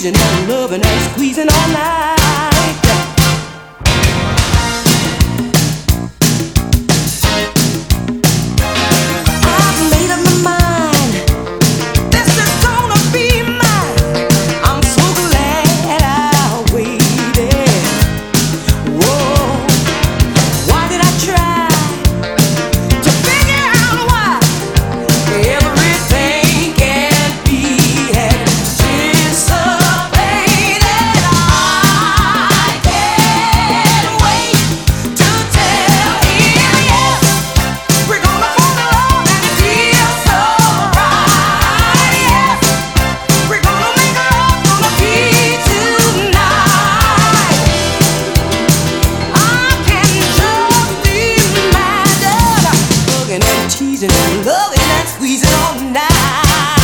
teasing and loving and squeezing all night. I've made up my mind. This is gonna be mine. I'm so glad I waited. Whoa, why did I try to figure out why everything can be anticipated? I can't wait to tell him yes. We're gonna fall in love and it feels so right. Yes, we're gonna make love on the beach tonight. I can just imagine hugging and teasing and loving and squeezing all night.